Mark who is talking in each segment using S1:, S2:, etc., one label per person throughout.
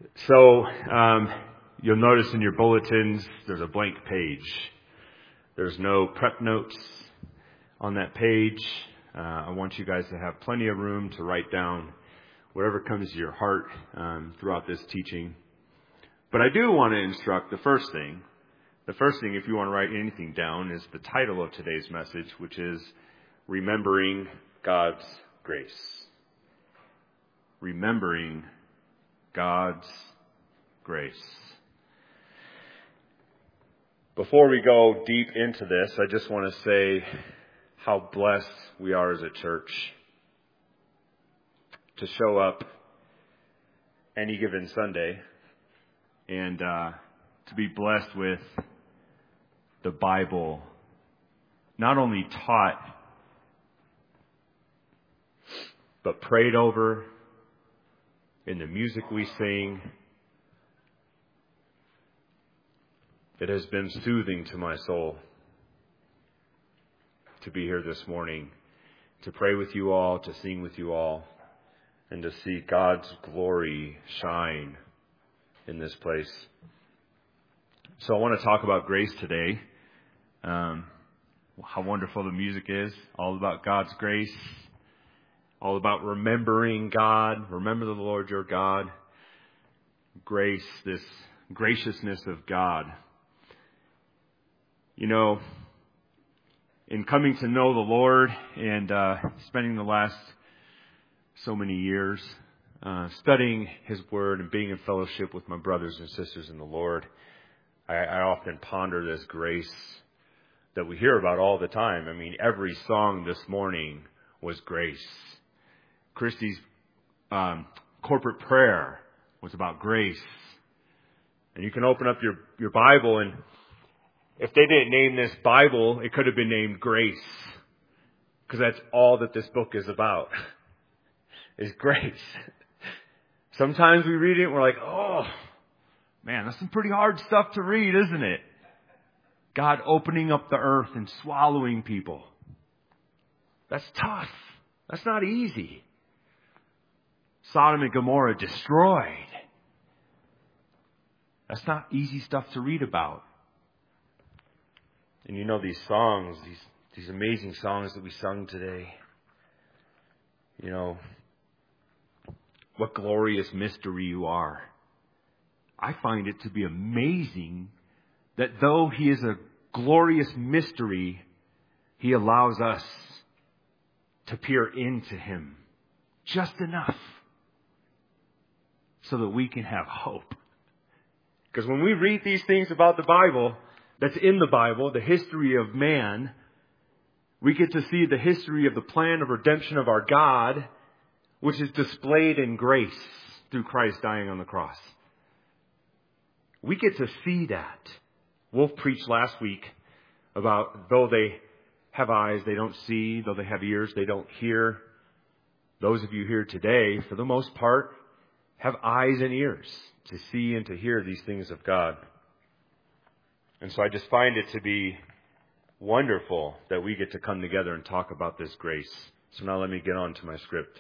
S1: So you'll notice in your bulletins there's a blank page. There's no prep notes on that page. I want you guys to have plenty of room to write down whatever comes to your heart throughout this teaching. But I do want to instruct the first thing. The first thing, if you want to write anything down, is the title of today's message, which is Remembering God's Grace. Remembering God's grace. Before we go deep into this, I just want to say how blessed we are as a church to show up any given Sunday and to be blessed with the Bible, not only taught, but prayed over in the music we sing. It has been soothing to my soul to be here this morning, to pray with you all, to sing with you all, and to see God's glory shine in this place. So I want to talk about grace today. How wonderful the music is, all about God's grace, all about remembering God. Remember the Lord your God. Grace, this graciousness of God. You know, in coming to know the Lord and spending the last so many years studying His Word and being in fellowship with my brothers and sisters in the Lord, I often ponder this grace that we hear about all the time. I mean, every song this morning was grace. Christy's corporate prayer was about grace. And you can open up your Bible, and if they didn't name this Bible, it could have been named Grace. Because that's all that this book is about, is grace. Sometimes we read it and we're like, oh, man, that's some pretty hard stuff to read, isn't it? God opening up the earth and swallowing people. That's tough. That's not easy. Sodom and Gomorrah destroyed. That's not easy stuff to read about. And you know these songs, these amazing songs that we sung today. You know, what glorious mystery you are. I find it to be amazing that though He is a glorious mystery, He allows us to peer into Him just enough so that we can have hope. Because when we read these things about the Bible, that's in the Bible, the history of man, we get to see the history of the plan of redemption of our God, which is displayed in grace through Christ dying on the cross. We get to see that. Wolf preached last week about though they have eyes, they don't see. Though they have ears, they don't hear. Those of you here today, for the most part, have eyes and ears to see and to hear these things of God. And so I just find it to be wonderful that we get to come together and talk about this grace. So now let me get on to my script.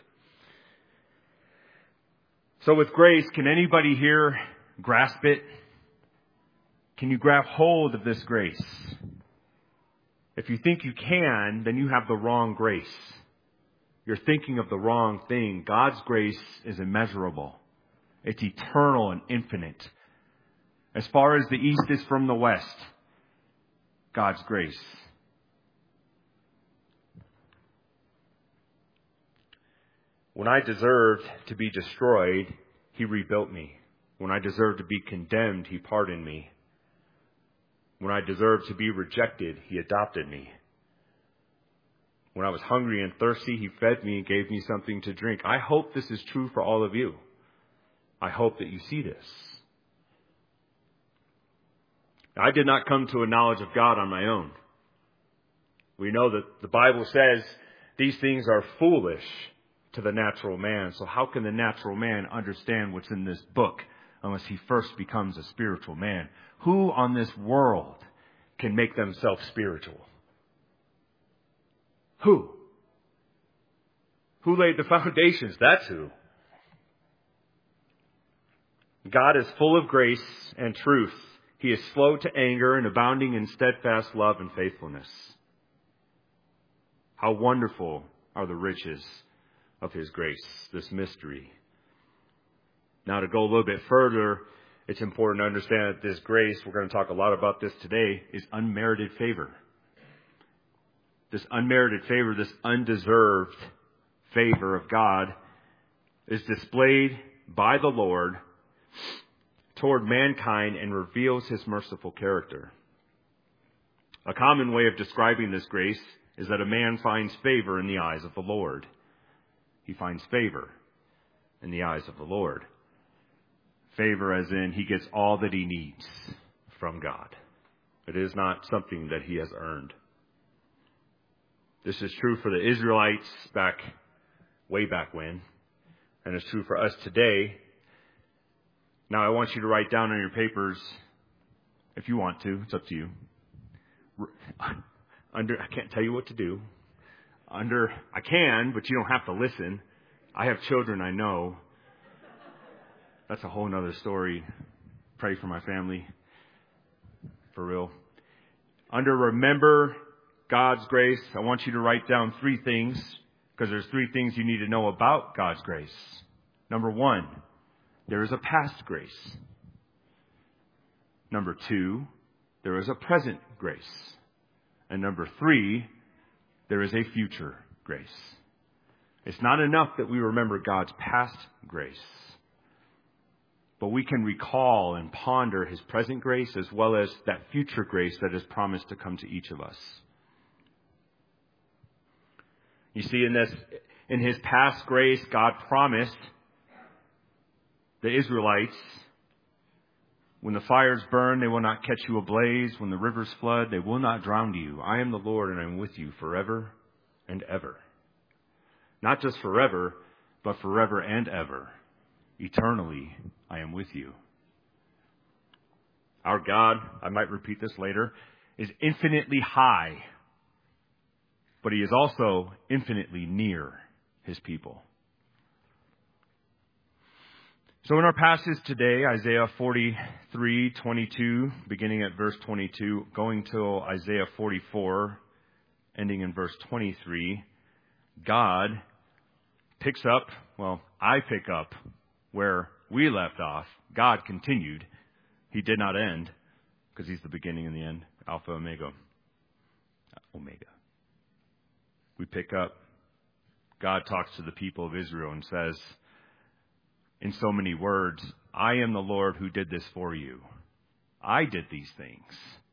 S1: So with grace, can anybody here grasp it? Can you grab hold of this grace? If you think you can, then you have the wrong grace. You're thinking of the wrong thing. God's grace is immeasurable. It's eternal and infinite. As far as the east is from the west, God's grace. When I deserved to be destroyed, He rebuilt me. When I deserved to be condemned, He pardoned me. When I deserved to be rejected, He adopted me. When I was hungry and thirsty, He fed me and gave me something to drink. I hope this is true for all of you. I hope that you see this. I did not come to a knowledge of God on my own. We know that the Bible says these things are foolish to the natural man. So how can the natural man understand what's in this book unless he first becomes a spiritual man? Who on this world can make themselves spiritual? Who? Who laid the foundations? That's who. God is full of grace and truth. He is slow to anger and abounding in steadfast love and faithfulness. How wonderful are the riches of His grace, this mystery. Now, to go a little bit further, it's important to understand that this grace, we're going to talk a lot about this today, is unmerited favor. This unmerited favor, this undeserved favor of God is displayed by the Lord toward mankind and reveals His merciful character. A common way of describing this grace is that a man finds favor in the eyes of the Lord. He finds favor in the eyes of the Lord. Favor as in he gets all that he needs from God. It is not something that he has earned. This is true for the Israelites way back when, and it's true for us today. Now I want you to write down on your papers, if you want to, it's up to you. I can't tell you what to do. I can, but you don't have to listen. I have children, I know. That's a whole nother story. Pray for my family. For real. Under remember God's grace, I want you to write down 3 things, because there's 3 things you need to know about God's grace. Number 1, there is a past grace. Number 2, there is a present grace. And number 3, there is a future grace. It's not enough that we remember God's past grace, but we can recall and ponder His present grace as well as that future grace that is promised to come to each of us. You see, in His past grace, God promised the Israelites, when the fires burn, they will not catch you ablaze. When the rivers flood, they will not drown you. I am the Lord, and I am with you forever and ever. Not just forever, but forever and ever. Eternally, I am with you. Our God, I might repeat this later, is infinitely high, but He is also infinitely near His people. So in our passage today, Isaiah 43:22, beginning at verse 22, going till Isaiah 44, ending in verse 23, God picks up, I pick up where we left off. God continued. He did not end, because He's the beginning and the end, Alpha, Omega. We pick up. God talks to the people of Israel and says, in so many words, I am the Lord who did this for you. I did these things.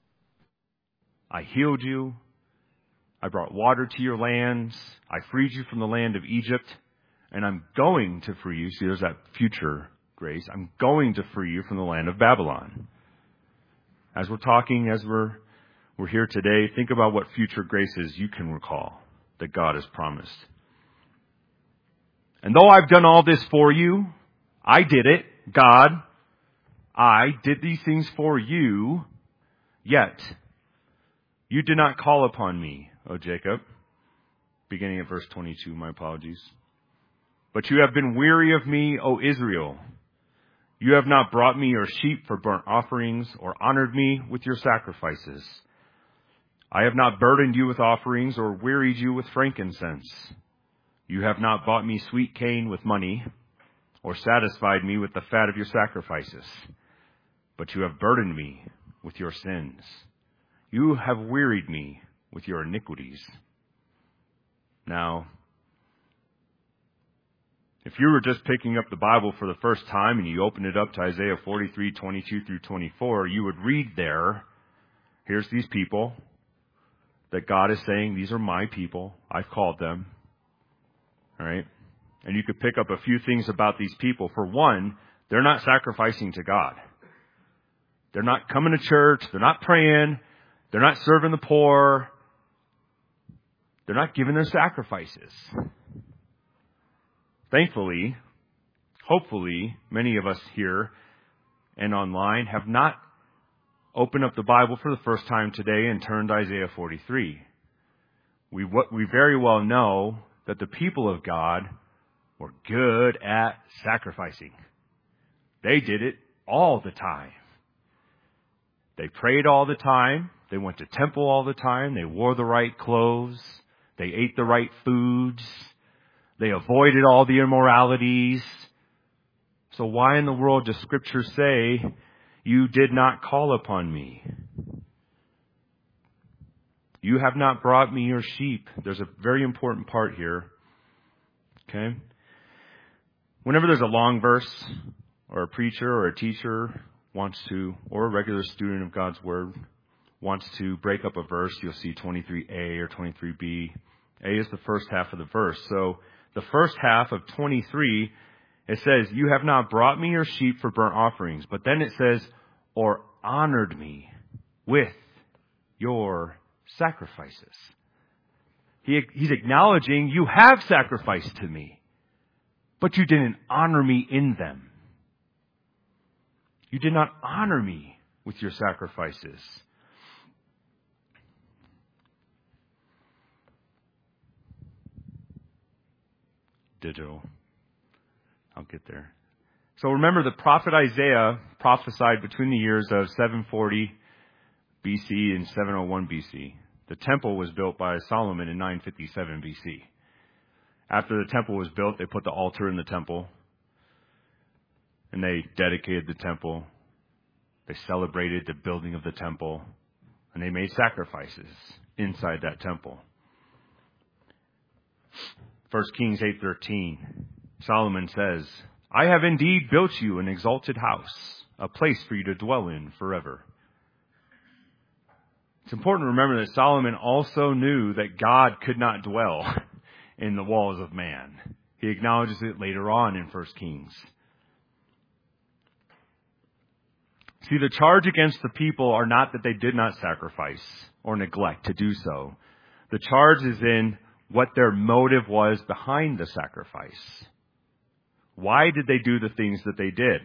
S1: I healed you. I brought water to your lands. I freed you from the land of Egypt. And I'm going to free you. See, there's that future grace. I'm going to free you from the land of Babylon. As we're talking, as we're here today, think about what future graces you can recall that God has promised. And though I've done all this for you, I did it, God. I did these things for you, yet you did not call upon me, O Jacob. Beginning at verse 22, my apologies. But you have been weary of me, O Israel. You have not brought me your sheep for burnt offerings or honored me with your sacrifices. I have not burdened you with offerings or wearied you with frankincense. You have not bought me sweet cane with money or satisfied me with the fat of your sacrifices. But you have burdened me with your sins. You have wearied me with your iniquities. Now, if you were just picking up the Bible for the first time and you opened it up to Isaiah 43:22 through 24, you would read there, here's these people that God is saying, these are my people. I've called them. All right? And you could pick up a few things about these people. For one, they're not sacrificing to God. They're not coming to church. They're not praying. They're not serving the poor. They're not giving their sacrifices. Thankfully, hopefully, many of us here and online have not opened up the Bible for the first time today and turned to Isaiah 43. We very well know that the people of God were good at sacrificing. They did it all the time. They prayed all the time. They went to temple all the time. They wore the right clothes. They ate the right foods. They avoided all the immoralities. So why in the world does Scripture say, you did not call upon me? You have not brought me your sheep. There's a very important part here. Okay? Whenever there's a long verse, or a preacher or a teacher wants to, or a regular student of God's Word wants to break up a verse, you'll see 23a or 23b. A is the first half of the verse. So the first half of 23, it says, you have not brought me your sheep for burnt offerings. But then it says, or honored me with your sacrifices. He's acknowledging you have sacrificed to me, but you didn't honor me in them. You did not honor me with your sacrifices. Ditto. I'll get there. So remember, the prophet Isaiah prophesied between the years of 740 BC and 701 BC. The temple was built by Solomon in 957 BC. After the temple was built, they put the altar in the temple, and they dedicated the temple. They celebrated the building of the temple, and they made sacrifices inside that temple. 1 Kings 8:13, Solomon says, I have indeed built you an exalted house, a place for you to dwell in forever. It's important to remember that Solomon also knew that God could not dwell in the walls of man. He acknowledges it later on in 1 Kings. See, the charge against the people are not that they did not sacrifice or neglect to do so. The charge is in what their motive was behind the sacrifice. Why did they do the things that they did?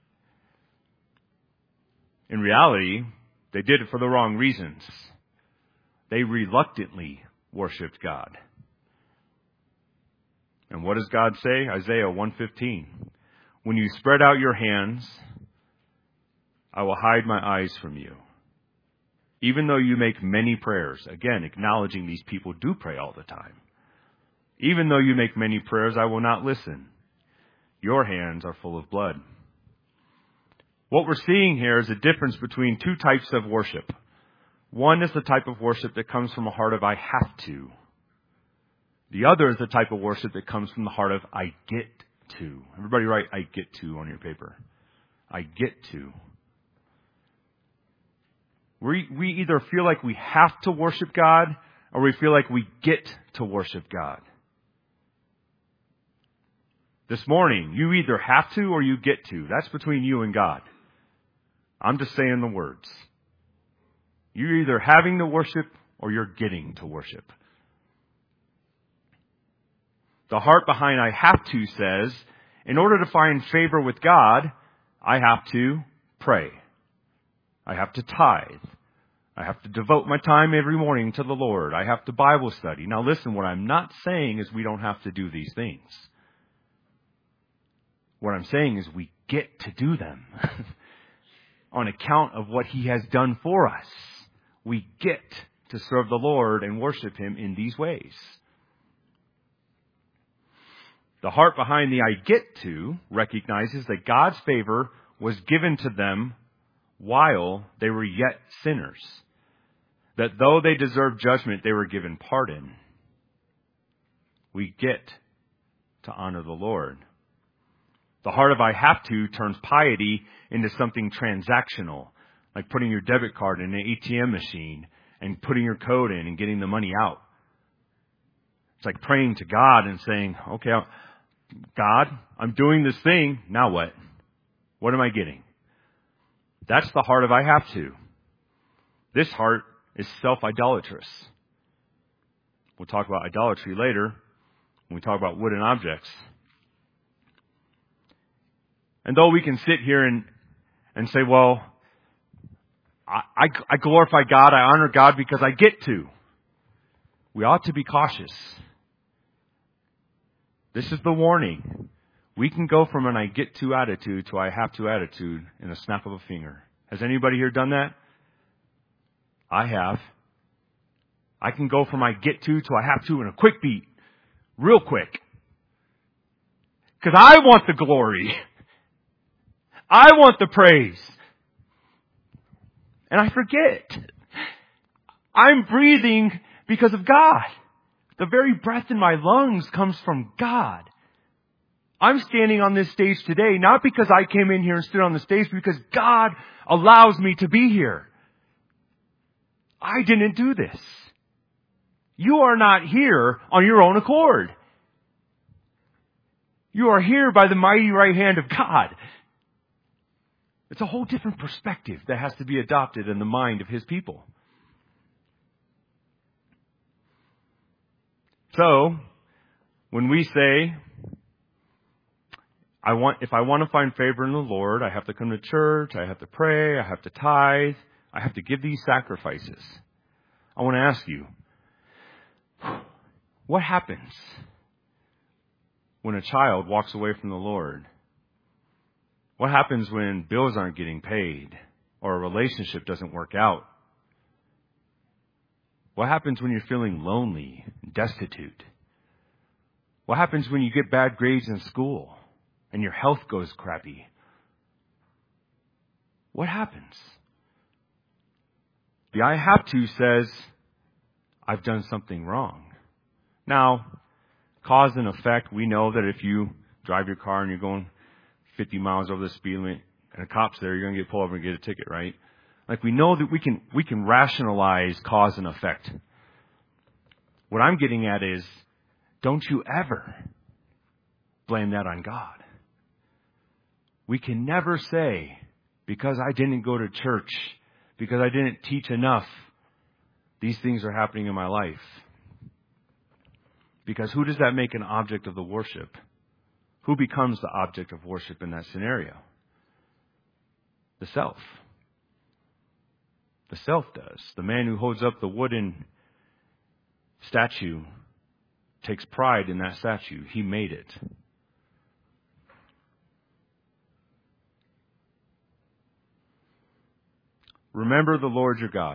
S1: In reality, they did it for the wrong reasons. They reluctantly worshipped God. And what does God say? Isaiah 1:15. When you spread out your hands, I will hide my eyes from you. Even though you make many prayers, again, acknowledging these people do pray all the time. Even though you make many prayers, I will not listen. Your hands are full of blood. What we're seeing here is a difference between two types of worship. One is the type of worship that comes from a heart of I have to. The other is the type of worship that comes from the heart of I get to. Everybody write I get to on your paper. I get to. We either feel like we have to worship God or we feel like we get to worship God. This morning, you either have to or you get to. That's between you and God. I'm just saying the words. You're either having to worship or you're getting to worship. The heart behind I have to says, in order to find favor with God, I have to pray. I have to tithe. I have to devote my time every morning to the Lord. I have to Bible study. Now listen, what I'm not saying is we don't have to do these things. What I'm saying is we get to do them on account of what He has done for us. We get to serve the Lord and worship Him in these ways. The heart behind the I get to recognizes that God's favor was given to them while they were yet sinners. That though they deserved judgment, they were given pardon. We get to honor the Lord. The heart of I have to turns piety into something transactional, like putting your debit card in an ATM machine and putting your code in and getting the money out. It's like praying to God and saying, okay, God, I'm doing this thing. Now what? What am I getting? That's the heart of I have to. This heart is self-idolatrous. We'll talk about idolatry later when we talk about wooden objects. And though we can sit here and say, well, I glorify God, I honor God because I get to. We ought to be cautious. This is the warning. We can go from an I get to attitude to I have to attitude in a snap of a finger. Has anybody here done that? I have. I can go from I get to I have to in a quick beat. Real quick. Because I want the glory. I want the praise. And I forget. I'm breathing because of God. The very breath in my lungs comes from God. I'm standing on this stage today not because I came in here and stood on the stage, but because God allows me to be here. I didn't do this. You are not here on your own accord. You are here by the mighty right hand of God. It's a whole different perspective that has to be adopted in the mind of His people. So, when we say, if I want to find favor in the Lord, I have to come to church, I have to pray, I have to tithe, I have to give these sacrifices. I want to ask you, what happens when a child walks away from the Lord? What happens when bills aren't getting paid or a relationship doesn't work out? What happens when you're feeling lonely, destitute? What happens when you get bad grades in school and your health goes crappy? What happens? The I have to says, I've done something wrong. Now, cause and effect, we know that if you drive your car and you're going 50 miles over the speed limit and a cop's there, you're going to get pulled over and get a ticket, right? Like, we know that we can rationalize cause and effect. What I'm getting at is, don't you ever blame that on God. We can never say, because I didn't go to church, because I didn't teach enough, these things are happening in my life. Because who does that make an object of the worship? Who becomes the object of worship in that scenario? The self. The self does. The man who holds up the wooden statue takes pride in that statue. He made it. Remember the Lord your God.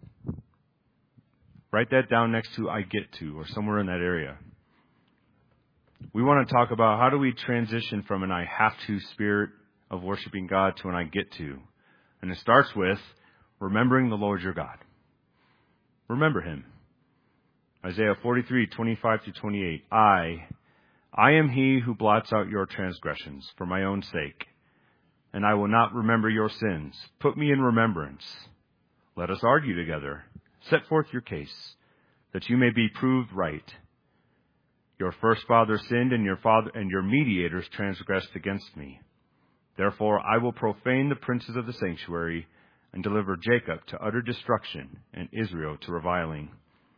S1: Write that down next to I get to, or somewhere in that area. We want to talk about how do we transition from an I have to spirit of worshiping God to an I get to. And it starts with remembering the Lord your God. Remember Him. Isaiah 43:25-28. I am He who blots out your transgressions for my own sake, and I will not remember your sins. Put me in remembrance. Let us argue together. Set forth your case, that you may be proved right. Your first father sinned, and your mediators transgressed against me. Therefore I will profane the princes of the sanctuary, and deliver Jacob to utter destruction, and Israel to reviling.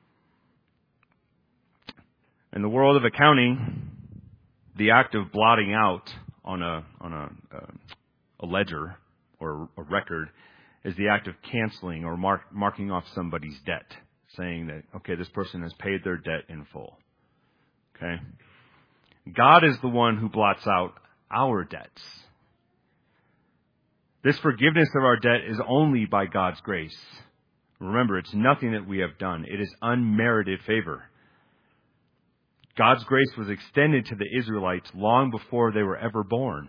S1: In the world of accounting, the act of blotting out on a ledger or a record is the act of canceling or marking off somebody's debt, saying that, okay, this person has paid their debt in full. Okay? God is the one who blots out our debts. This forgiveness of our debt is only by God's grace. Remember, it's nothing that we have done. It is unmerited favor. God's grace was extended to the Israelites long before they were ever born.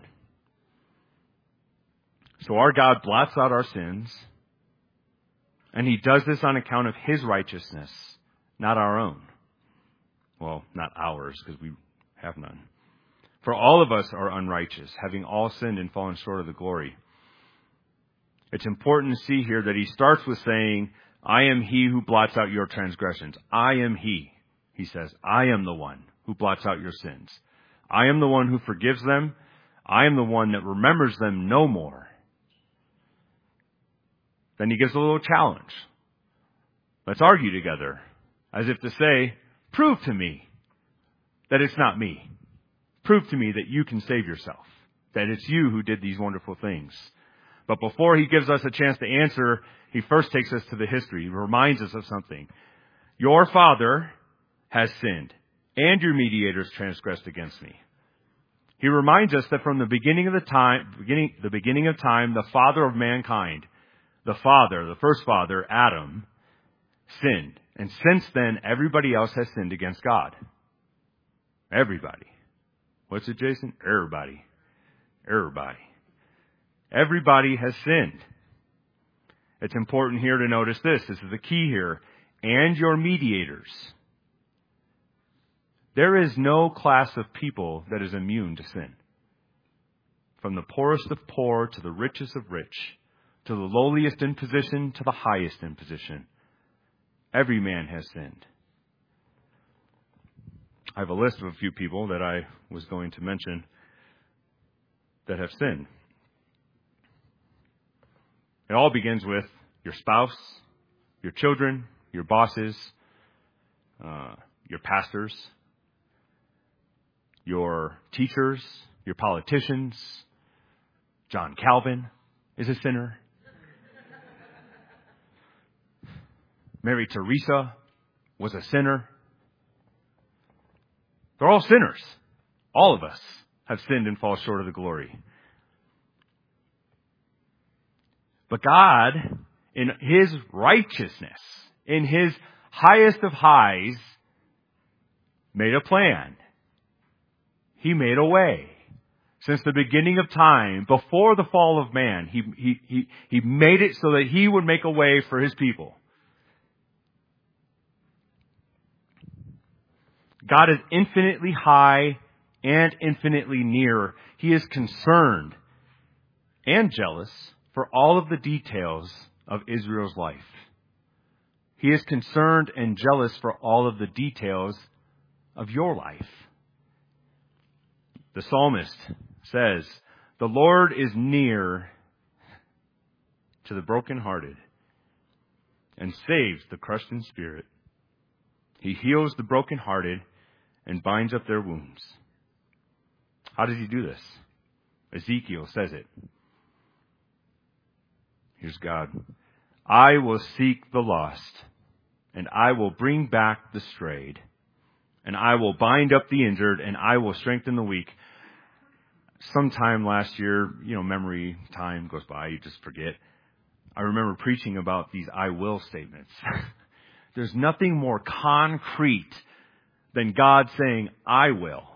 S1: So our God blots out our sins, and He does this on account of His righteousness, not our own. Well, not ours, because we have none. For all of us are unrighteous, having all sinned and fallen short of the glory. It's important to see here that He starts with saying, I am He who blots out your transgressions. I am He. He says, I am the one who blots out your sins. I am the one who forgives them. I am the one that remembers them no more. Then He gives a little challenge. Let's argue together, as if to say, prove to me that it's not me. Prove to me that you can save yourself, that it's you who did these wonderful things. But before He gives us a chance to answer, He first takes us to the history. He reminds us of something. Your father has sinned, and your mediators transgressed against me. He reminds us that from the beginning of time, the father of mankind, the first father, Adam, sinned. And since then, everybody else has sinned against God. Everybody. What's it, Jason? Everybody. Everybody has sinned. It's important here to notice this. This is the key here. And your mediators. There is no class of people that is immune to sin. From the poorest of poor to the richest of rich, to the lowliest in position to the highest in position. Every man has sinned. I have a list of a few people that I was going to mention that have sinned. It all begins with your spouse, your children, your bosses, your pastors, your teachers, your politicians. John Calvin is a sinner. Mary Teresa was a sinner. They're all sinners. All of us have sinned and fall short of the glory. But God, in His righteousness, in His highest of highs, made a plan. He made a way. Since the beginning of time, before the fall of man, He made it so that He would make a way for His people. God is infinitely high and infinitely near. He is concerned and jealous for all of the details of Israel's life. He is concerned and jealous for all of the details of your life. The psalmist says, "The Lord is near to the brokenhearted and saves the crushed in spirit. He heals the brokenhearted and binds up their wounds." How does He do this? Ezekiel says it. Here's God. "I will seek the lost, and I will bring back the strayed, and I will bind up the injured, and I will strengthen the weak." Sometime last year, memory time goes by, you just forget. I remember preaching about these "I will" statements. There's nothing more concrete than God saying, "I will."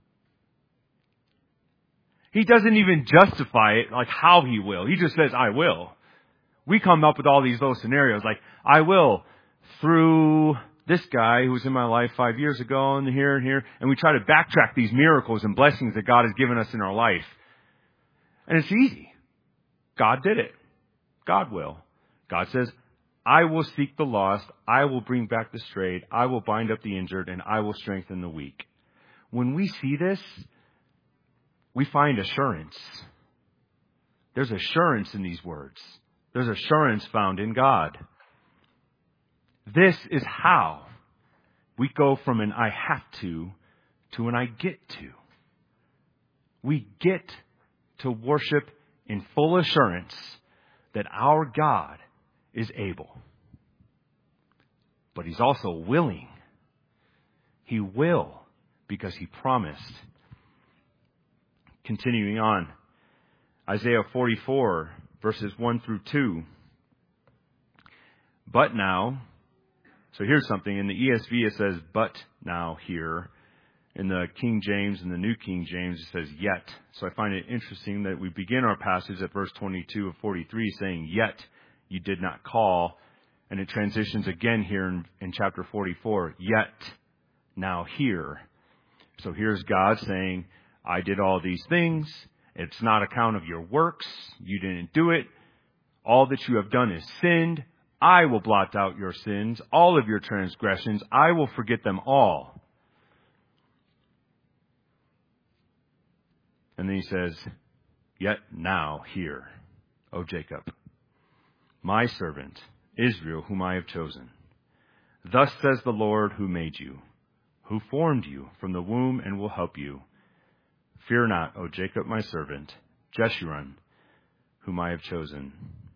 S1: He doesn't even justify it like how He will. He just says, "I will." We come up with all these little scenarios like, "I will through this guy who was in my life 5 years ago and here and here." And we try to backtrack these miracles and blessings that God has given us in our life. And it's easy. God did it. God will. God says, "I will seek the lost. I will bring back the strayed. I will bind up the injured, and I will strengthen the weak." When we see this, we find assurance. There's assurance in these words. There's assurance found in God. This is how we go from an "I have to" an "I get to." We get to worship in full assurance that our God is able. But He's also willing. He will, because He promised. Continuing on, Isaiah 44, verses 1 through 2. "But now," so here's something. In the ESV it says "but now" here. In the King James and the New King James it says "yet." So I find it interesting that we begin our passage at verse 22 of 43 saying, "Yet you did not call." And it transitions again here in chapter 44, "Yet now hear." So here's God saying, "I did all these things. It's not account of your works. You didn't do it. All that you have done is sinned. I will blot out your sins, all of your transgressions. I will forget them all." And then He says, "Yet now hear, O Jacob, my servant, Israel, whom I have chosen. Thus says the Lord who made you, who formed you from the womb and will help you. Fear not, O Jacob, my servant, Jeshurun, whom I have chosen."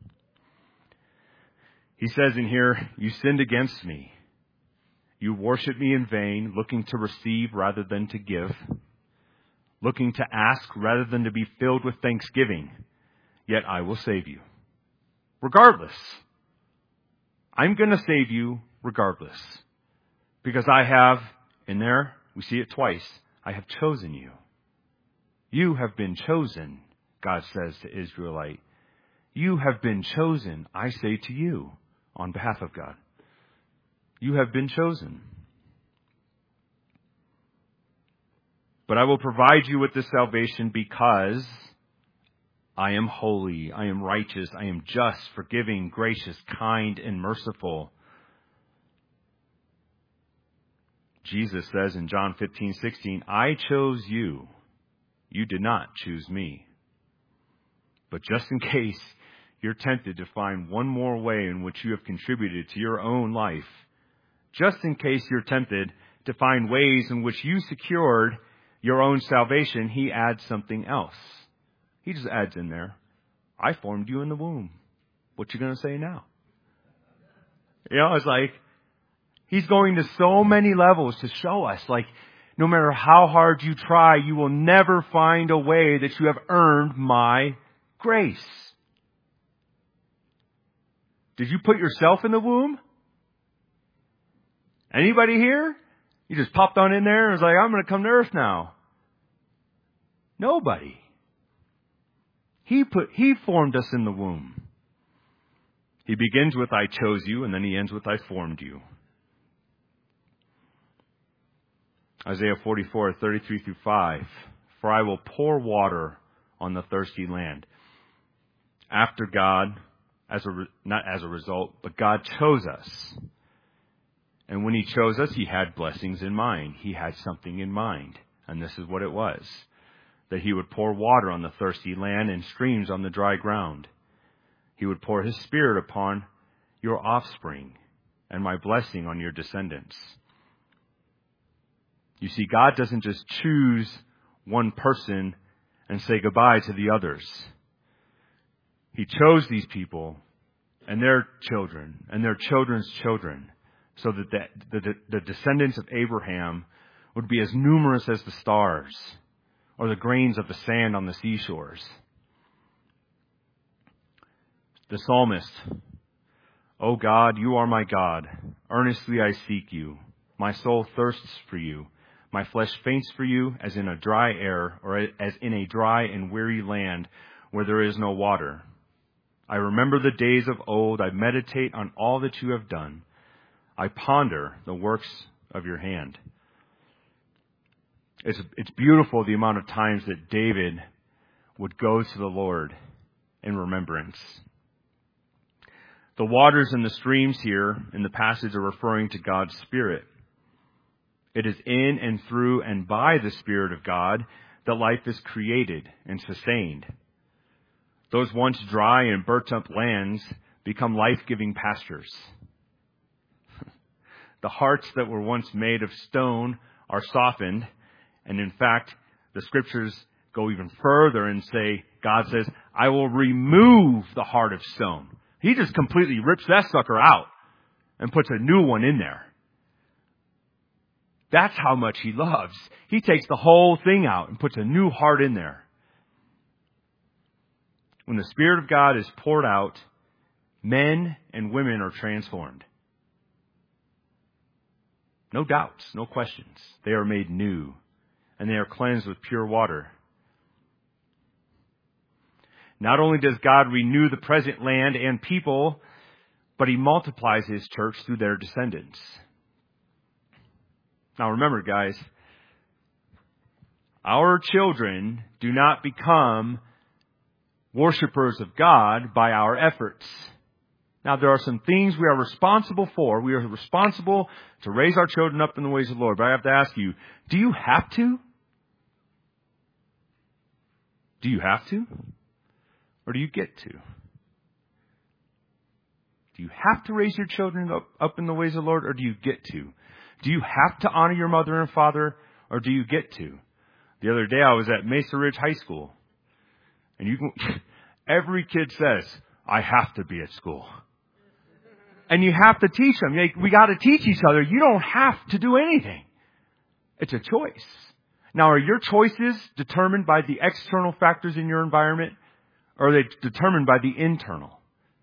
S1: He says in here, "You sinned against me. You worship me in vain, looking to receive rather than to give. looking to ask rather than to be filled with thanksgiving. Yet I will save you. Regardless. I'm going to save you regardless. Because I have, in there, we see it twice, I have chosen you. You have been chosen, God says to Israelite. You have been chosen, I say to you, on behalf of God. You have been chosen. But I will provide you with this salvation because I am holy, I am righteous, I am just, forgiving, gracious, kind, and merciful. Jesus says in John 15:16, I chose you. You did not choose me. But just in case you're tempted to find one more way in which you have contributed to your own life, just in case you're tempted to find ways in which you secured your own salvation, he adds something else. He just adds in there, I formed you in the womb. What you going to say now? It's like, he's going to so many levels to show us, like, no matter how hard you try, you will never find a way that you have earned my grace. Did you put yourself in the womb? Anybody here? You just popped on in there and was like, I'm going to come to earth now. Nobody. He formed us in the womb. He begins with I chose you, and then he ends with I formed you. Isaiah 44:33-5. For I will pour water on the thirsty land. After God, not as a result, but God chose us. And when he chose us, he had blessings in mind. He had something in mind. And this is what it was. That he would pour water on the thirsty land and streams on the dry ground. He would pour his Spirit upon your offspring and my blessing on your descendants. You see, God doesn't just choose one person and say goodbye to the others. He chose these people and their children and their children's children so that the descendants of Abraham would be as numerous as the stars or the grains of the sand on the seashores. The psalmist, O God, you are my God. Earnestly I seek you. My soul thirsts for you. My flesh faints for you as in a dry air, or as in a dry and weary land where there is no water. I remember the days of old. I meditate on all that you have done. I ponder the works of your hand. It's beautiful the amount of times that David would go to the Lord in remembrance. The waters and the streams here in the passage are referring to God's Spirit. It is in and through and by the Spirit of God that life is created and sustained. Those once dry and burnt-up lands become life-giving pastures. The hearts that were once made of stone are softened, and in fact, the Scriptures go even further and say, God says, I will remove the heart of stone. He just completely rips that sucker out and puts a new one in there. That's how much he loves. He takes the whole thing out and puts a new heart in there. When the Spirit of God is poured out, men and women are transformed. No doubts, no questions. They are made new, and they are cleansed with pure water. Not only does God renew the present land and people, but he multiplies his church through their descendants. Now remember, guys, our children do not become worshipers of God by our efforts. Now, there are some things we are responsible for. We are responsible to raise our children up in the ways of the Lord. But I have to ask you, do you have to? Do you have to? Or do you get to? Do you have to raise your children up in the ways of the Lord, or do you get to? Do you have to honor your mother and father, or do you get to? The other day I was at Mesa Ridge High School. And every kid says, I have to be at school. And you have to teach them. We got to teach each other. You don't have to do anything. It's a choice. Now, are your choices determined by the external factors in your environment, or are they determined by the internal?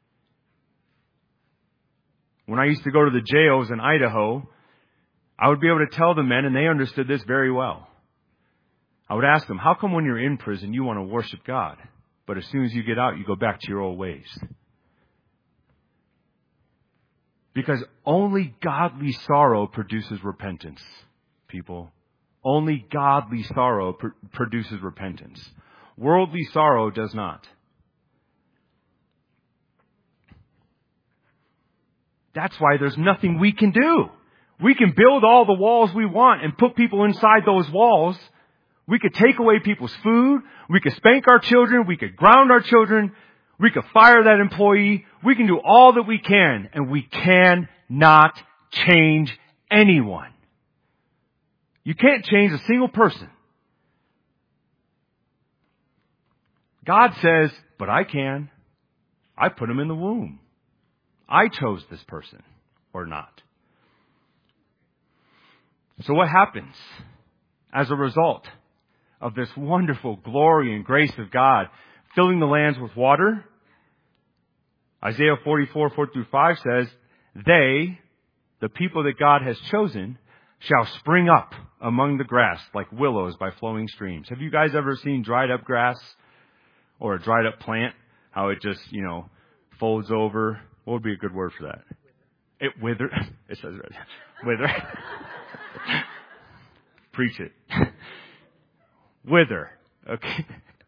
S1: When I used to go to the jails in Idaho, I would be able to tell the men, and they understood this very well. I would ask them, how come when you're in prison you want to worship God, but as soon as you get out, you go back to your old ways? Because only godly sorrow produces repentance, people. Only godly sorrow produces repentance. Worldly sorrow does not. That's why there's nothing we can do. We can build all the walls we want and put people inside those walls. We could take away people's food. We could spank our children. We could ground our children. We could fire that employee. We can do all that we can, and we cannot change anyone. You can't change a single person. God says, but I can. I put him in the womb. I chose this person, or not. So what happens as a result of this wonderful glory and grace of God filling the lands with water? Isaiah 44, 4-5 says, they, the people that God has chosen, shall spring up among the grass like willows by flowing streams. Have you guys ever seen dried up grass or a dried up plant? How it just, folds over. What would be a good word for that? It wither. It says right. Wither. Preach it. Wither. Okay.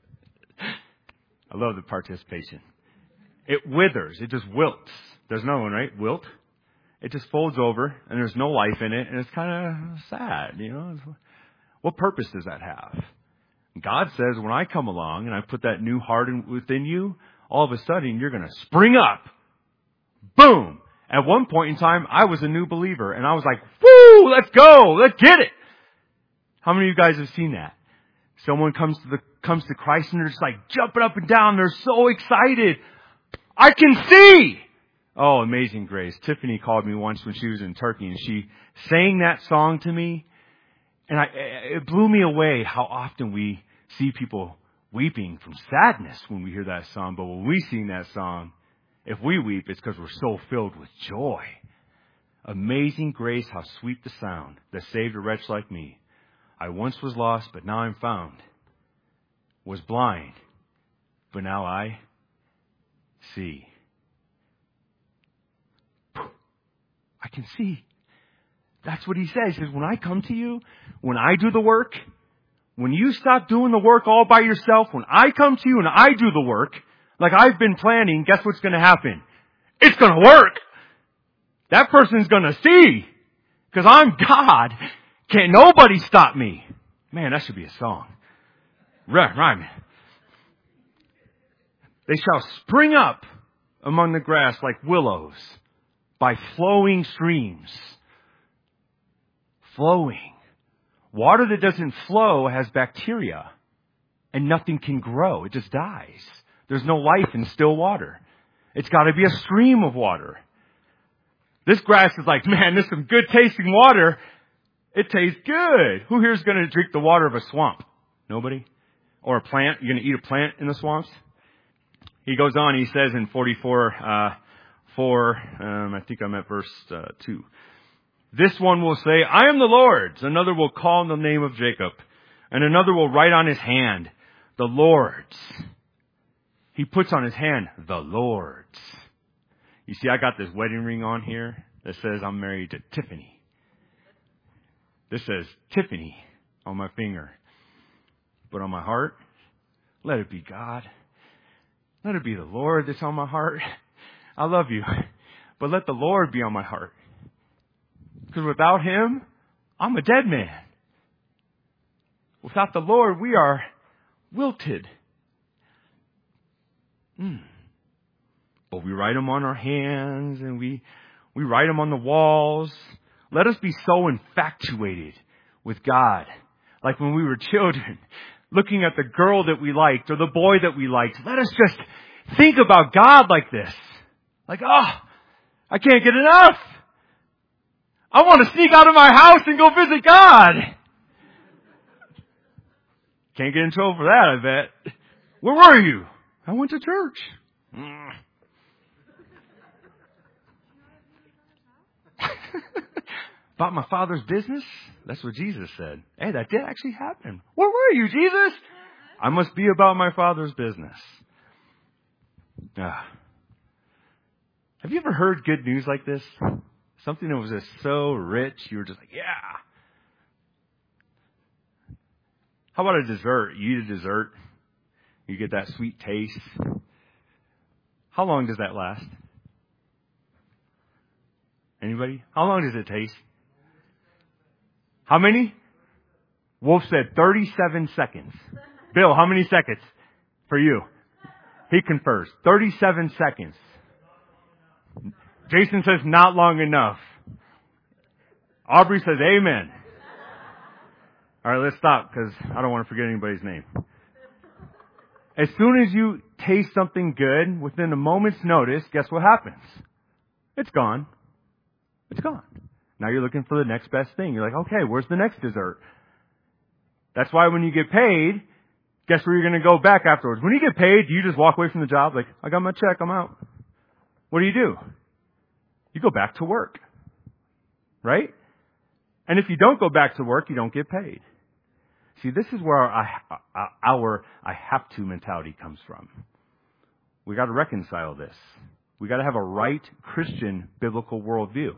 S1: I love the participation. It withers. It just wilts. There's another one, right? Wilt. It just folds over, and there's no life in it, and it's kind of sad, What purpose does that have? God says, when I come along and I put that new heart within you, all of a sudden you're going to spring up. Boom! At one point in time, I was a new believer, and I was like, woo, let's go, let's get it. How many of you guys have seen that? Someone comes to Christ, and they're just like jumping up and down. They're so excited. I can see! Oh, amazing grace. Tiffany called me once when she was in Turkey, and she sang that song to me. And it blew me away how often we see people weeping from sadness when we hear that song. But when we sing that song, if we weep, it's because we're so filled with joy. Amazing grace, how sweet the sound that saved a wretch like me. I once was lost, but now I'm found. Was blind, but now I see. I can see. That's what he says. He says, when I come to you, when I do the work, when you stop doing the work all by yourself, when I come to you and I do the work, like I've been planning, guess what's going to happen? It's going to work. That person's going to see. Because I'm God. Can't nobody stop me. Man, that should be a song. Rhyme. They shall spring up among the grass like willows by flowing streams. Flowing. Water that doesn't flow has bacteria, and nothing can grow. It just dies. There's no life in still water. It's got to be a stream of water. This grass is like, man, this is some good tasting water. It tastes good. Who here is going to drink the water of a swamp? Nobody? Or a plant? You're going to eat a plant in the swamps? He goes on, he says in 44, I think I'm at verse 2. This one will say, I am the Lord's. Another will call on the name of Jacob. And another will write on his hand, the Lord's. He puts on his hand, the Lord's. You see, I got this wedding ring on here that says I'm married to Tiffany. This says Tiffany on my finger. But on my heart, let it be God. Let it be the Lord that's on my heart. I love you. But let the Lord be on my heart. Because without Him, I'm a dead man. Without the Lord, we are wilted. But we write them on our hands and we write them on the walls. Let us be so infatuated with God. Like when we were children, looking at the girl that we liked or the boy that we liked. Let us just think about God like this. Like, I can't get enough. I want to sneak out of my house and go visit God. Can't get in trouble for that, I bet. Where were you? I went to church. About my Father's business? That's what Jesus said. Hey, that did actually happen. Where were you, Jesus? I must be about my Father's business. Have you ever heard good news like this? Something that was just so rich, you were just like, yeah. How about a dessert? You eat a dessert, you get that sweet taste. How long does that last? Anybody? How long does it taste? How many? Wolf said 37 seconds. Bill, how many seconds for you? He confers. 37 seconds. Jason says not long enough. Aubrey says amen. All right, let's stop because I don't want to forget anybody's name. As soon as you taste something good, within a moment's notice, guess what happens? It's gone. It's gone. Now you're looking for the next best thing. You're like, okay, where's the next dessert? That's why when you get paid, guess where you're going to go back afterwards? When you get paid, do you just walk away from the job like, I got my check, I'm out? What do? You go back to work. Right? And if you don't go back to work, you don't get paid. See, this is where our I have to mentality comes from. We got to reconcile this. We got to have a right Christian biblical worldview.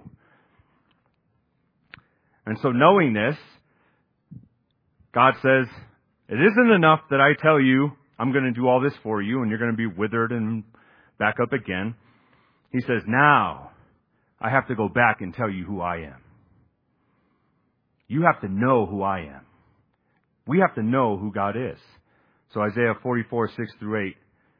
S1: And so knowing this, God says, it isn't enough that I tell you I'm going to do all this for you and you're going to be withered and back up again. He says, now I have to go back and tell you who I am. You have to know who I am. We have to know who God is. So Isaiah 44:6-8.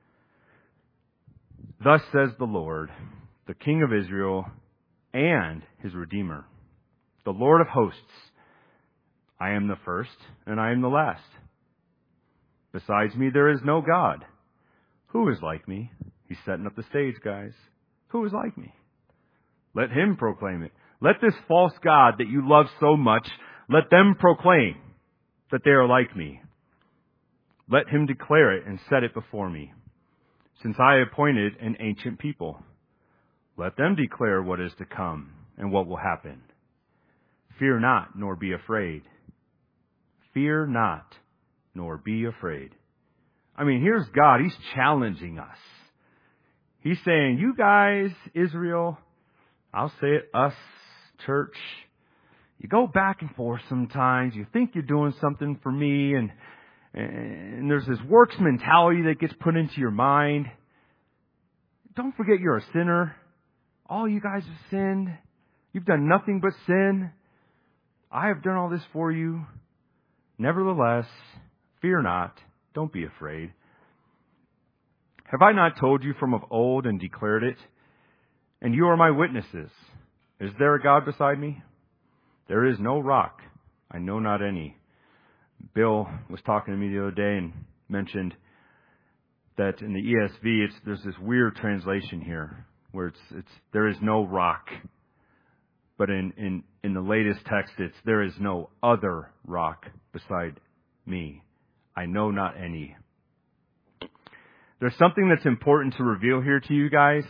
S1: Thus says the Lord, the King of Israel and his Redeemer, the Lord of hosts. I am the first and I am the last. Besides me, there is no God. Who is like me? He's setting up the stage, guys. Who is like me? Let him proclaim it. Let this false God that you love so much, let them proclaim that they are like me. Let him declare it and set it before me. Since I appointed an ancient people, let them declare what is to come and what will happen. Fear not, nor be afraid. Fear not, nor be afraid. I mean, here's God. He's challenging us. He's saying, you guys, Israel, I'll say it, us, church, you go back and forth sometimes. You think you're doing something for me, and there's this works mentality that gets put into your mind. Don't forget you're a sinner. All you guys have sinned. You've done nothing but sin. I have done all this for you. Nevertheless, fear not. Don't be afraid. Have I not told you from of old and declared it? And you are my witnesses. Is there a God beside me? There is no rock. I know not any. Bill was talking to me the other day and mentioned that in the ESV, there's this weird translation here where it's there is no rock. But in the latest text, it's there is no other rock beside me. I know not any. There's something that's important to reveal here to you guys.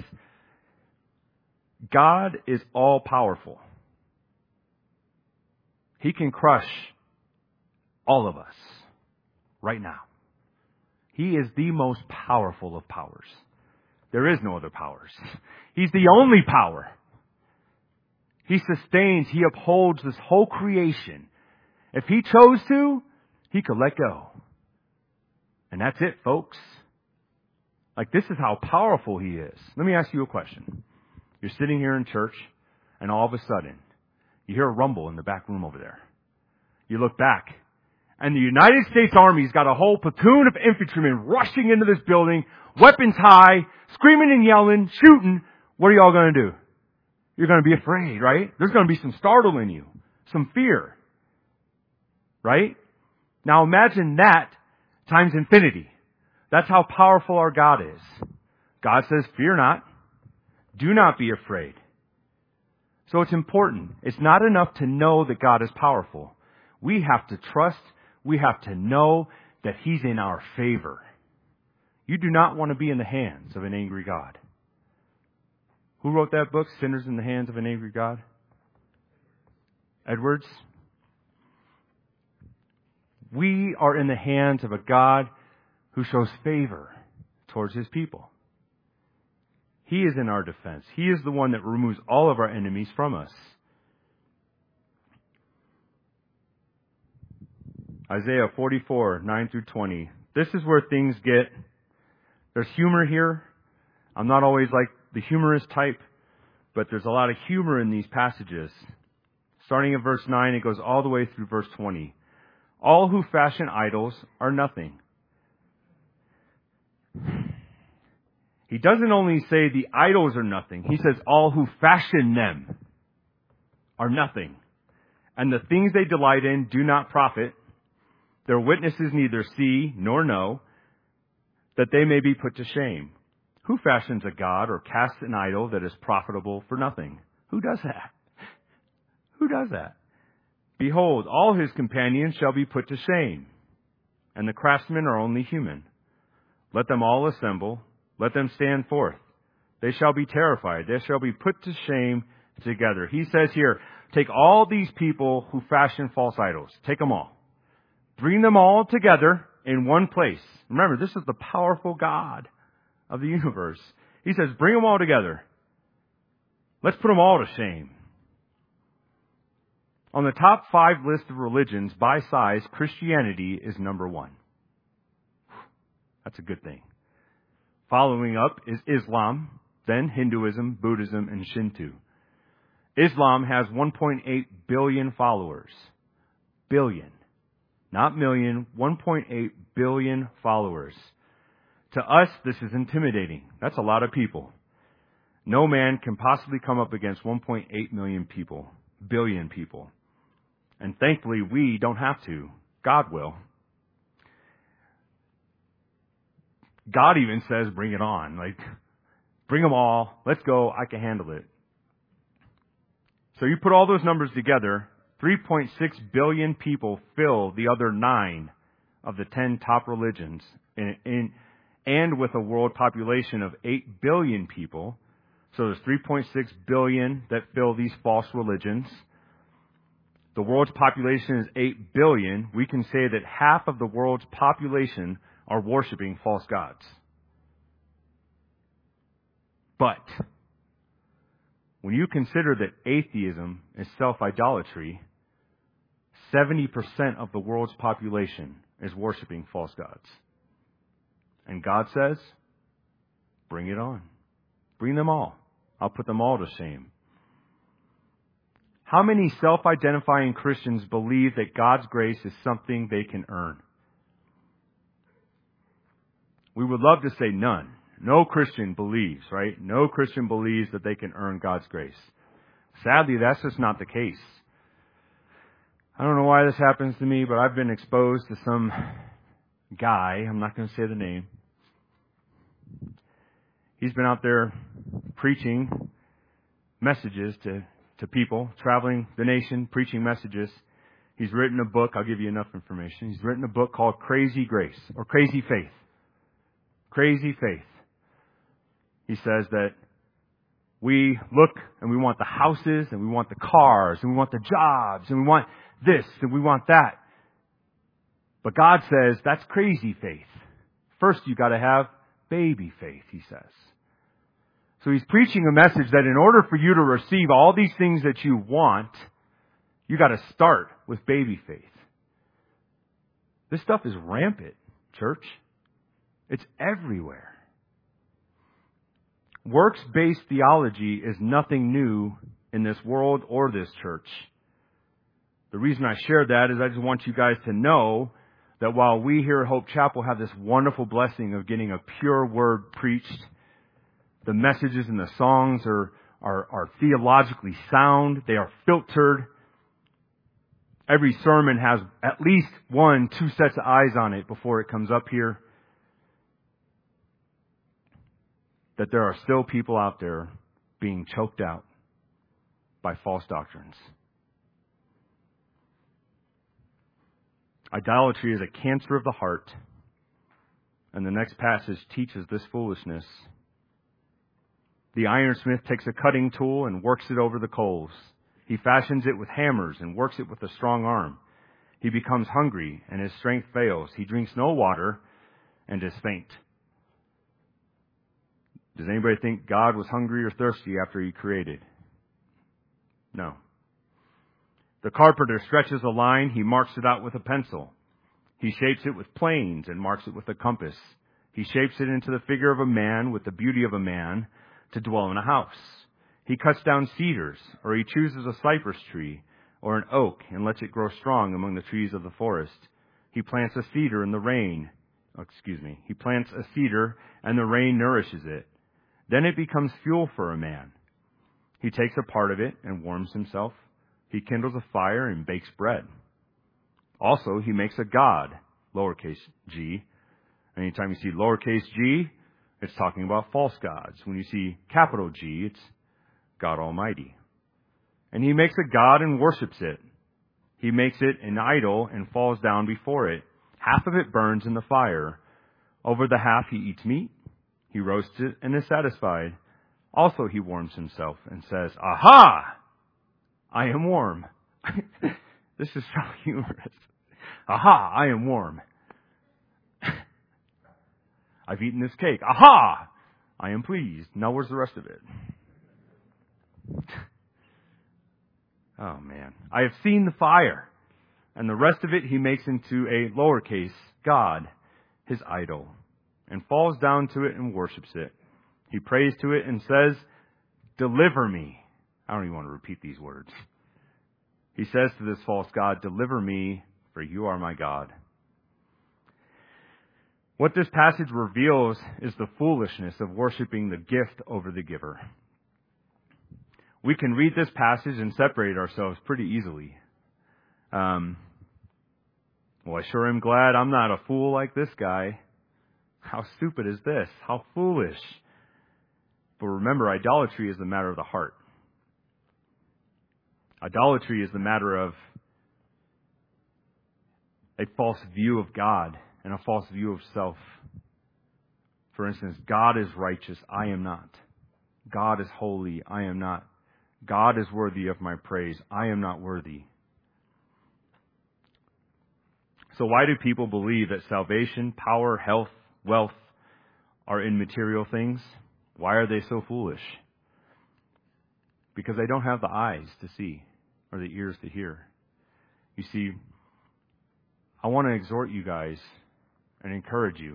S1: God is all powerful. He can crush all of us right now. He is the most powerful of powers. There is no other powers. He's the only power. He sustains, He upholds this whole creation. If He chose to, He could let go. And that's it, folks. Like, this is how powerful He is. Let me ask you a question. You're sitting here in church, and all of a sudden, you hear a rumble in the back room over there. You look back, and the United States Army's got a whole platoon of infantrymen rushing into this building, weapons high, screaming and yelling, shooting. What are y'all going to do? You're going to be afraid, right? There's going to be some startle in you, some fear, right? Now imagine that times infinity. That's how powerful our God is. God says, fear not. Do not be afraid. So it's important. It's not enough to know that God is powerful. We have to trust. We have to know
S2: that He's in our favor. You do not want to be in the hands of an angry God. Who wrote that book, Sinners in the Hands of an Angry God? Edwards? We are in the hands of a God who shows favor towards His people. He is in our defense. He is the one that removes all of our enemies from us. Isaiah 44, 9 through 20. This is where things get, there's humor here. I'm not always like the humorous type, but there's a lot of humor in these passages. Starting at verse 9, it goes all the way through verse 20. All who fashion idols are nothing. He doesn't only say the idols are nothing. He says all who fashion them are nothing. And the things they delight in do not profit. Their witnesses neither see nor know, that they may be put to shame. Who fashions a god or casts an idol that is profitable for nothing? Who does that? Who does that? Behold, all his companions shall be put to shame, and the craftsmen are only human. Let them all assemble. Let them stand forth. They shall be terrified. They shall be put to shame together. He says here, take all these people who fashion false idols. Take them all. Bring them all together in one place. Remember, this is the powerful God of the universe. He says, bring them all together. Let's put them all to shame. On the top 5 list of religions by size, Christianity is number 1. That's a good thing. Following up is Islam, then Hinduism, Buddhism, and Shinto. Islam has 1.8 billion followers. Billion. Not million, 1.8 billion followers. To us, this is intimidating. That's a lot of people. No man can possibly come up against 1.8 million people, billion people. And thankfully, we don't have to. God will. God even says, bring it on. Like, bring them all. Let's go. I can handle it. So you put all those numbers together, 3.6 billion people fill the other 9 of the 10 top religions. And with a world population of 8 billion people, so there's 3.6 billion that fill these false religions. The world's population is 8 billion. We can say that half of the world's population are worshiping false gods. But when you consider that atheism is self-idolatry, 70% of the world's population is worshiping false gods. And God says, bring it on. Bring them all. I'll put them all to shame. How many self-identifying Christians believe that God's grace is something they can earn? We would love to say none. No Christian believes, right? No Christian believes that they can earn God's grace. Sadly, that's just not the case. I don't know why this happens to me, but I've been exposed to some guy. I'm not going to say the name. He's been out there preaching messages to people, traveling the nation, preaching messages. He's written a book. I'll give you enough information. He's written a book called Crazy Grace or Crazy Faith. Crazy Faith. He says that we look and we want the houses and we want the cars and we want the jobs and we want this and we want that. But God says that's crazy faith. First you got to have baby faith, he says. So he's preaching a message that in order for you to receive all these things that you want, you got to start with baby faith. This stuff is rampant, church. It's everywhere. Works-based theology is nothing new in this world or this church. The reason I share that is I just want you guys to know that while we here at Hope Chapel have this wonderful blessing of getting a pure word preached, the messages and the songs are theologically sound. They are filtered. Every sermon has at least 1, 2 sets of eyes on it before it comes up here. That there are still people out there being choked out by false doctrines. Idolatry is a cancer of the heart. And the next passage teaches this foolishness. The ironsmith takes a cutting tool and works it over the coals. He fashions it with hammers and works it with a strong arm. He becomes hungry and his strength fails. He drinks no water and is faint. Does anybody think God was hungry or thirsty after He created? No. The carpenter stretches a line. He marks it out with a pencil. He shapes it with planes and marks it with a compass. He shapes it into the figure of a man with the beauty of a man to dwell in a house. He cuts down cedars, or he chooses a cypress tree or an oak and lets it grow strong among the trees of the forest. He plants a cedar in the rain. He plants a cedar and the rain nourishes it. Then it becomes fuel for a man. He takes a part of it and warms himself. He kindles a fire and bakes bread. Also, he makes a god, lowercase g. Anytime you see lowercase g, it's talking about false gods. When you see capital G, it's God Almighty. And he makes a god and worships it. He makes it an idol and falls down before it. Half of it burns in the fire. Over the half he eats meat. He roasts it and is satisfied. Also he warms himself and says, "Aha! I am warm." This is so humorous. "Aha! I am warm. I've eaten this cake. Aha! I am pleased. Now where's the rest of it?" Oh man. "I have seen the fire." And the rest of it he makes into a lowercase god, his idol, and falls down to it and worships it. He prays to it and says, "Deliver me." I don't even want to repeat these words. He says to this false god, "Deliver me, for you are my God." What this passage reveals is the foolishness of worshiping the gift over the giver. We can read this passage and separate ourselves pretty easily. Well, I sure am glad I'm not a fool like this guy. How stupid is this? How foolish. But remember, idolatry is the matter of the heart. Idolatry is the matter of a false view of God and a false view of self. For instance, God is righteous, I am not. God is holy, I am not. God is worthy of my praise, I am not worthy. So why do people believe that salvation, power, health, wealth are in material things? Why are they so foolish? Because they don't have the eyes to see or the ears to hear. You see, I want to exhort you guys and encourage you.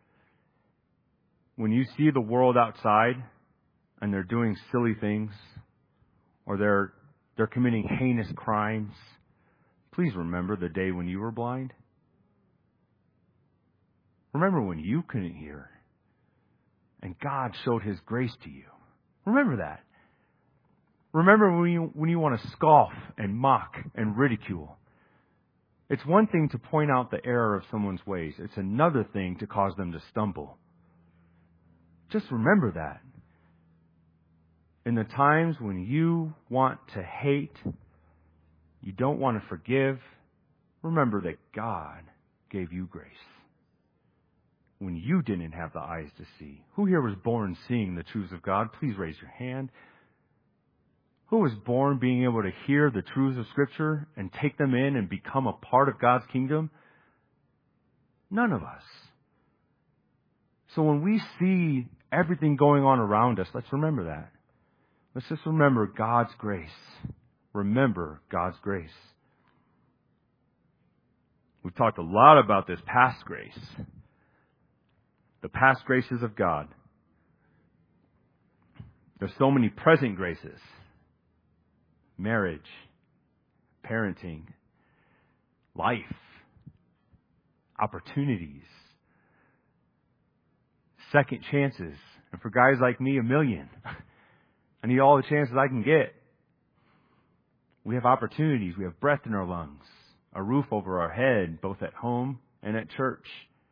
S2: When you see the world outside and they're doing silly things or they're committing heinous crimes, please remember the day when you were blind. Remember when you couldn't hear and God showed His grace to you. Remember that. Remember when you want to scoff and mock and ridicule. It's one thing to point out the error of someone's ways. It's another thing to cause them to stumble. Just remember that. In the times when you want to hate, you don't want to forgive, remember that God gave you grace. When you didn't have the eyes to see. Who here was born seeing the truths of God? Please raise your hand. Who was born being able to hear the truths of Scripture and take them in and become a part of God's kingdom? None of us. So when we see everything going on around us, let's remember that. Let's just remember God's grace. Remember God's grace. We've talked a lot about this past grace. The past graces of God. There's so many present graces. Marriage, parenting, life, opportunities, second chances. And for guys like me, 1,000,000. I need all the chances I can get. We have opportunities. We have breath in our lungs, a roof over our head, both at home and at church.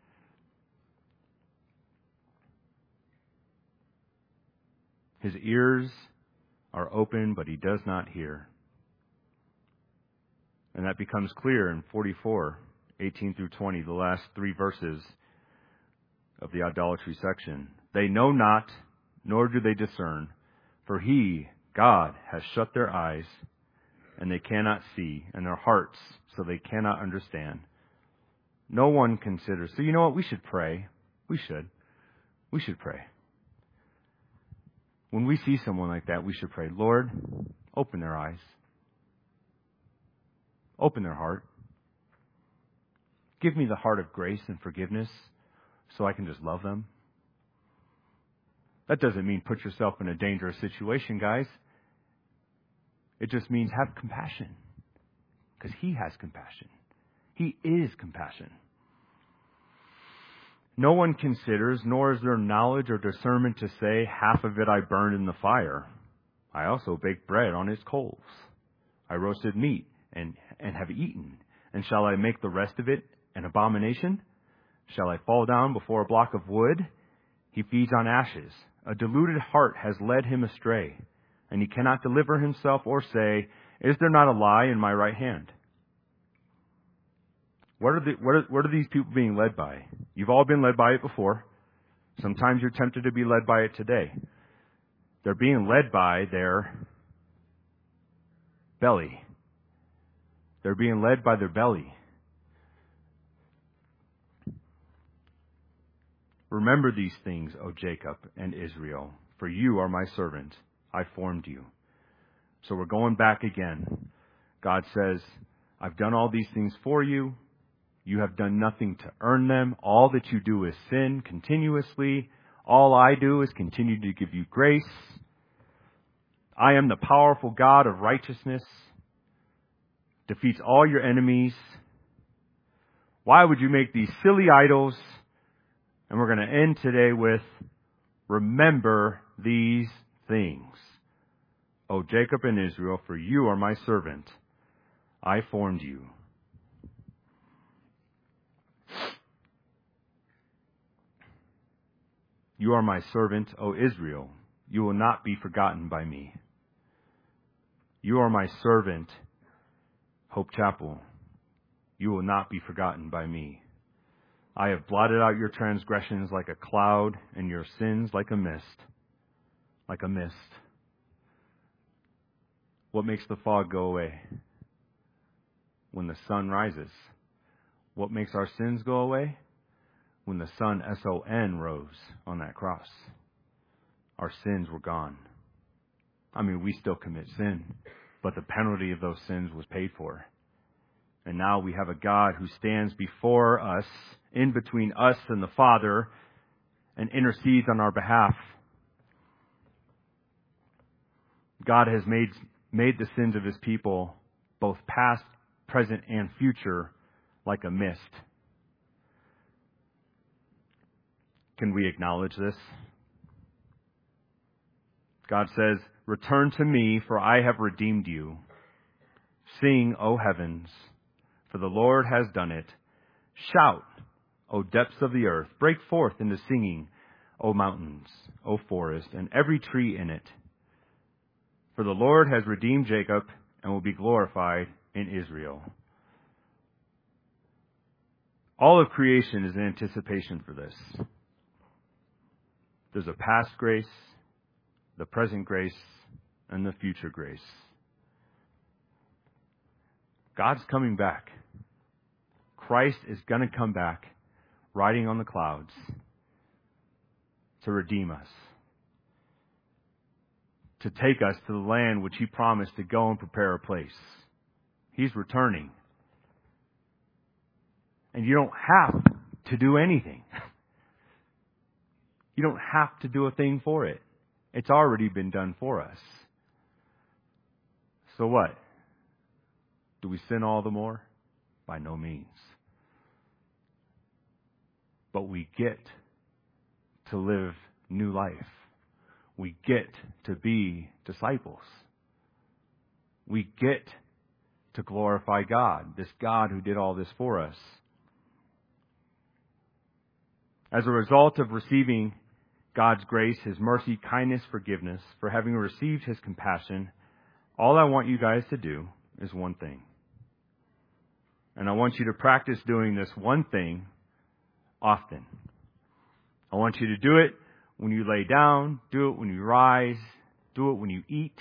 S2: His ears are open, but he does not hear. And that becomes clear in 44. 18 through 20, the last 3 verses of the idolatry section. They know not, nor do they discern, for He, God, has shut their eyes, and they cannot see, and their hearts, so they cannot understand. No one considers. So you know what? We should pray. We should pray. When we see someone like that, we should pray, Lord, open their eyes. Open their heart. Give me the heart of grace and forgiveness so I can just love them. That doesn't mean put yourself in a dangerous situation, guys. It just means have compassion. Because He has compassion. He is compassion. No one considers, nor is there knowledge or discernment to say, half of it I burned in the fire. I also baked bread on its coals. I roasted meat and have eaten. And shall I make the rest of it an abomination? Shall I fall down before a block of wood? He feeds on ashes. A deluded heart has led him astray, and he cannot deliver himself or say, is there not a lie in my right hand? What are these people being led by? You've all been led by it before. Sometimes you're tempted to be led by it today. They're being led by their belly. They're being led by their belly. Remember these things, O Jacob and Israel, for you are my servant. I formed you. So we're going back again. God says, I've done all these things for you. You have done nothing to earn them. All that you do is sin continuously. All I do is continue to give you grace. I am the powerful God of righteousness. Defeats all your enemies. Why would you make these silly idols? And we're going to end today with, remember these things. O Jacob and Israel, for you are my servant. I formed you. You are my servant, O Israel. You will not be forgotten by me. You are my servant, Hope Chapel. You will not be forgotten by me. I have blotted out your transgressions like a cloud and your sins like a mist. Like a mist. What makes the fog go away? When the sun rises. What makes our sins go away? When the sun, S-O-N, rose on that cross. Our sins were gone. I mean, we still commit sin, but the penalty of those sins was paid for. And now we have a God who stands before us, in between us and the Father, and intercedes on our behalf. God has made the sins of His people, both past, present, and future, like a mist. Can we acknowledge this? God says, return to me, for I have redeemed you. Sing, O heavens, for the Lord has done it. Shout, O depths of the earth. Break forth into singing, O mountains, O forest, and every tree in it. For the Lord has redeemed Jacob and will be glorified in Israel. All of creation is an anticipation for this. There's a past grace, the present grace, and the future grace. God's coming back. Christ is going to come back, riding on the clouds, to redeem us, to take us to the land which He promised to go and prepare a place. He's returning. And you don't have to do anything. You don't have to do a thing for it. It's already been done for us. So what? Do we sin all the more? By no means. But we get to live new life. We get to be disciples. We get to glorify God, this God who did all this for us. As a result of receiving God's grace, His mercy, kindness, forgiveness, for having received His compassion, all I want you guys to do is one thing. And I want you to practice doing this one thing often. I want you to do it when you lay down, do it when you rise, do it when you eat,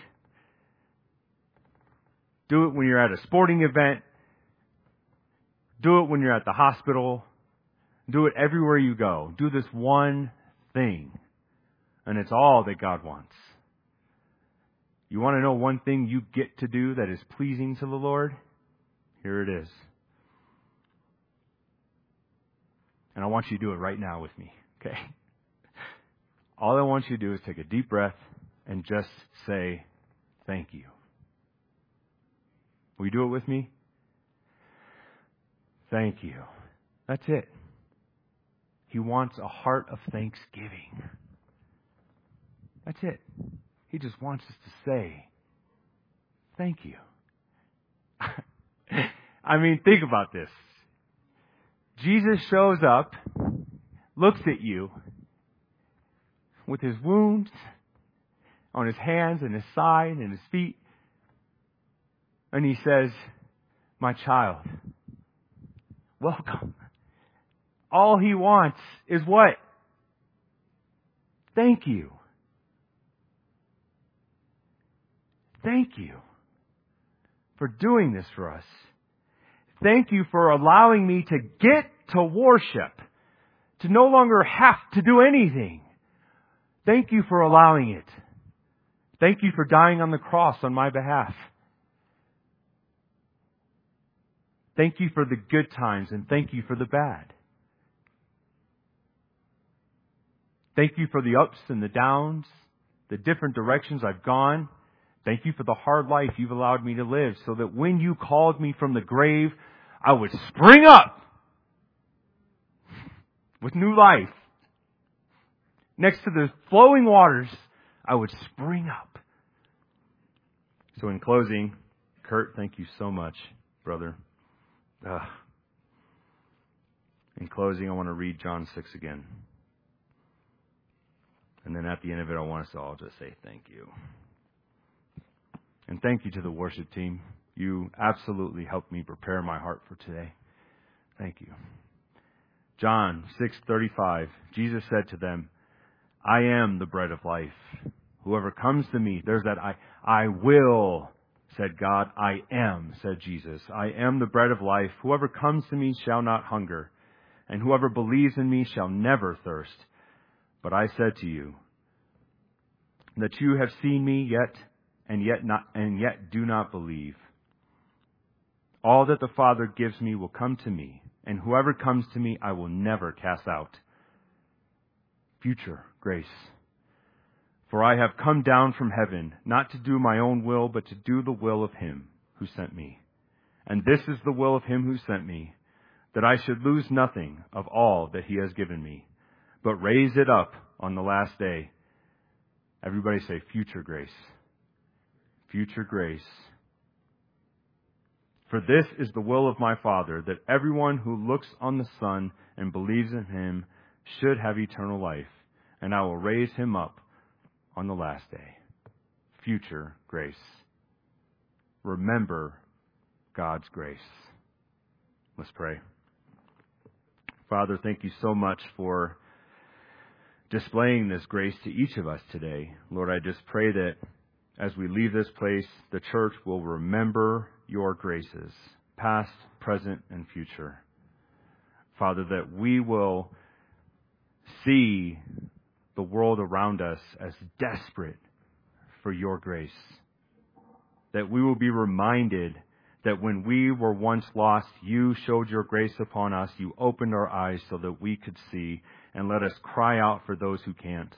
S2: do it when you're at a sporting event, do it when you're at the hospital, do it everywhere you go. Do this one thing, and it's all that God wants. You want to know one thing you get to do that is pleasing to the Lord? Here it is. And I want you to do it right now with me, okay? All I want you to do is take a deep breath and just say, thank you. Will you do it with me? Thank you. That's it. He wants a heart of thanksgiving. That's it. He just wants us to say, thank you. I mean, think about this. Jesus shows up, looks at you with his wounds on his hands and his side and his feet, and he says, my child, welcome. All he wants is what? Thank you. Thank you for doing this for us. Thank you for allowing me to get to worship, to no longer have to do anything. Thank you for allowing it. Thank you for dying on the cross on my behalf. Thank you for the good times and thank you for the bad. Thank you for the ups and the downs, the different directions I've gone. Thank you for the hard life you've allowed me to live so that when you called me from the grave, I would spring up with new life. Next to the flowing waters, I would spring up. So in closing, Kurt, thank you so much, brother. In closing, I want to read John 6 again. And then at the end of it, I want us to all just say thank you. And thank you to the worship team. You absolutely helped me prepare my heart for today. Thank you. John 6:35, Jesus said to them, I am the bread of life. Whoever comes to me, there's that I will, said God. I am, said Jesus. I am the bread of life. Whoever comes to me shall not hunger, and whoever believes in me shall never thirst. But I said to you that you have seen me and yet do not believe. All that the Father gives me will come to me, and whoever comes to me I will never cast out. Future grace. For I have come down from heaven, not to do my own will, but to do the will of him who sent me. And this is the will of him who sent me, that I should lose nothing of all that he has given me, but raise it up on the last day. Everybody say future grace. Future grace. For this is the will of my Father, that everyone who looks on the Son and believes in him should have eternal life, and I will raise him up on the last day. Future grace. Remember God's grace. Let's pray. Father, thank you so much for displaying this grace to each of us today. Lord, I just pray that as we leave this place, the church will remember your graces, past, present, and future. Father, that we will see the world around us as desperate for your grace. That we will be reminded that when we were once lost, you showed your grace upon us. You opened our eyes so that we could see, and let us cry out for those who can't.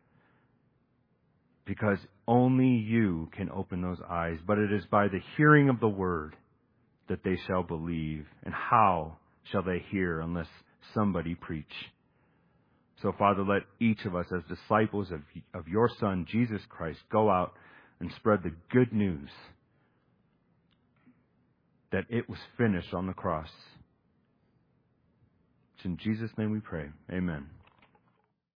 S2: Because only you can open those eyes. But it is by the hearing of the word that they shall believe. And how shall they hear unless somebody preach? So, Father, let each of us as disciples of your Son, Jesus Christ, go out and spread the good news that it was finished on the cross. It's in Jesus' name we pray. Amen.